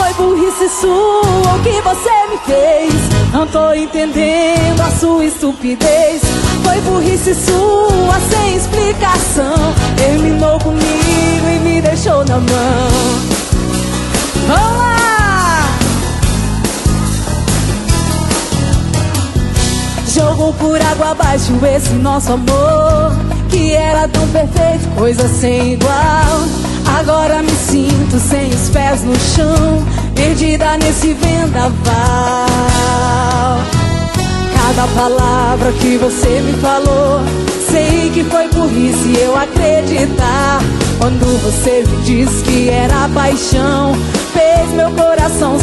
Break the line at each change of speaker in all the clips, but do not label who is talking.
Foi burrice sua o que você me fez. Não tô entendendo a sua estupidez. Foi burrice sua sem explicação. Terminou comigo e me deixou na mão. Vamos lá! Jogou por água abaixo esse nosso amor, que era tão perfeito, coisa sem igual. Agora me sinto sem os pés no chão, perdida nesse vendaval. Cada palavra que você me falou, sei que foi burrice eu acreditar. Quando você me disse que era paixão, fez meu coração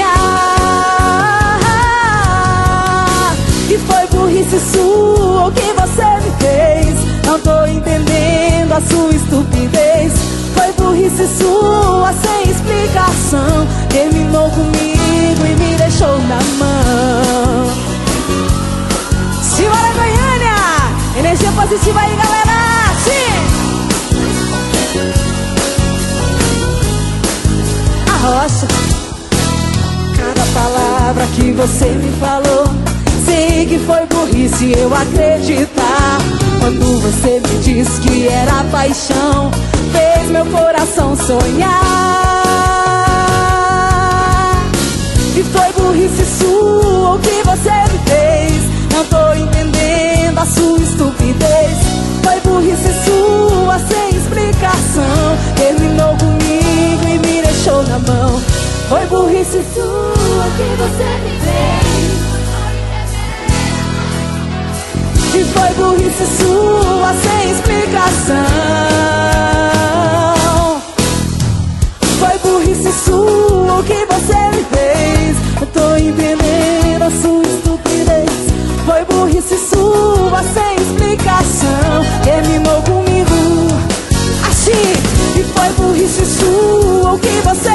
sonhar. E foi burrice sua o que você me fez. Não tô entendendo a sua estupidez. Foi burrice sua sem explicação. Terminou comigo e me deixou na mão. Simbora, Goiânia! Energia positiva aí, galera! Sim! A rocha. Cada palavra que você me falou, sei que foi burrice eu acreditar. Quando você me disse que era paixão, fez meu coração sonhar. E foi burrice sua o que você me fez. Não tô entendendo a sua estupidez. Foi burrice sua sem explicação. Terminou comigo e me deixou na mão. Foi burrice sua que você me fez. E foi burrice sua sem explicação. Foi burrice sua o que você me fez. Eu tô entendendo a sua estupidez. Foi burrice sua sem explicação. Terminou comigo assim. E foi burrice sua o que você